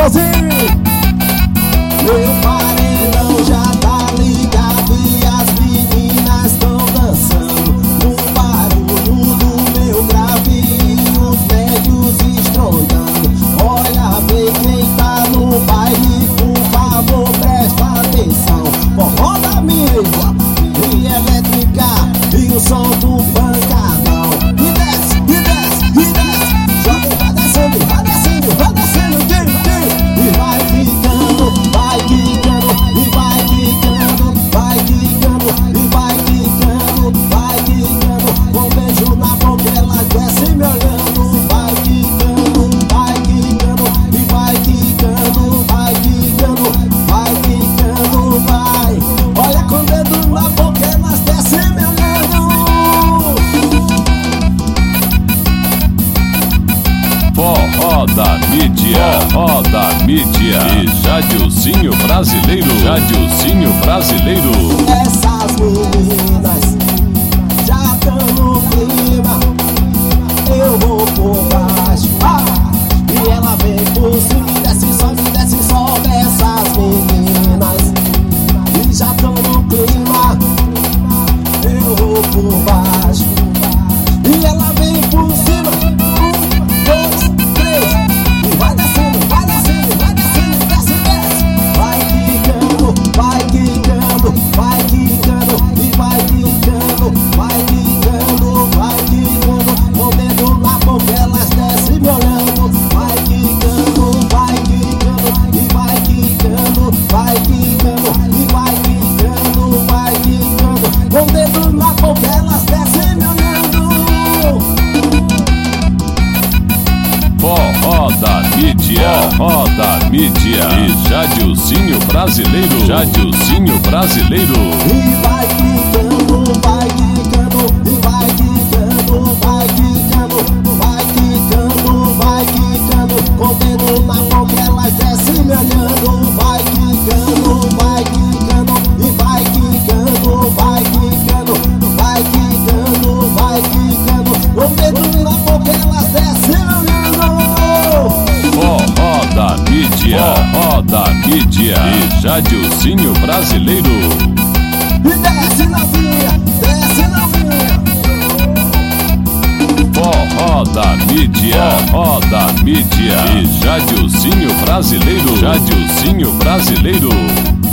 Chitãozinho. Meu paredão já tá ligado e as meninas tão dançando no barulho do meu grave e os médios estrondando. Olha bem quem tá no baile, por favor presta atenção. Forró da mídia e elétrica e o som do pancadão. E desce, e desce, e desce. Joga, vai descendo, vai descendo, vai descendo, e vai ficando, vai ficando, e vai ficando, vai ficando, e vai ficando, vai ficando. Com um beijo na boca ela desce me olhando. Vai ficando, vai ficando, e vai ficando, vai ficando, vai ficando, vai. Olha com o dedo na boca elas descem me olhando. Forró da mídia, forró da mídia e Jadilzinho brasileiro, Jadilzinho brasileiro. Essas meninas já tão no clima. Eu vou por baixo, e ela vem por cima. Desce, sobe essas meninas e já tão no clima. Eu vou por baixo e ela vem por cima. 1, 2, 3 e vai descendo, vai descendo, vai descendo, desce, desce. Vai quicando, vai quicando, vai quicando e vai quicando, vai quicando, vai quicando. Com o dedo na boca elas descem me olhando. Vai quicando, vai quicando e vai quicando, vai quicando e vai quicando, vai quicando. Com o dedo na boca elas descem me olhando. Forró da mídia, forró da mídia e Jadilzinho brasileiro, Jadilzinho brasileiro. E vai quicando, vai quicando, e vai quicando, vai quicando, vai quicando, vai quicando. Com o dedo na boca elas descem me olhando. Vai quicando, vai quicando, e vai quicando, vai quicando, vai quicando, vai quicando. Com o dedo na boca elas descem me olhando. Forró da mídia, forró da mídia e Jadilzinho brasileiro. E desce novinha, desce novinha. Forró da mídia, forró da mídia e Jadilzinho brasileiro, Jadilzinho brasileiro.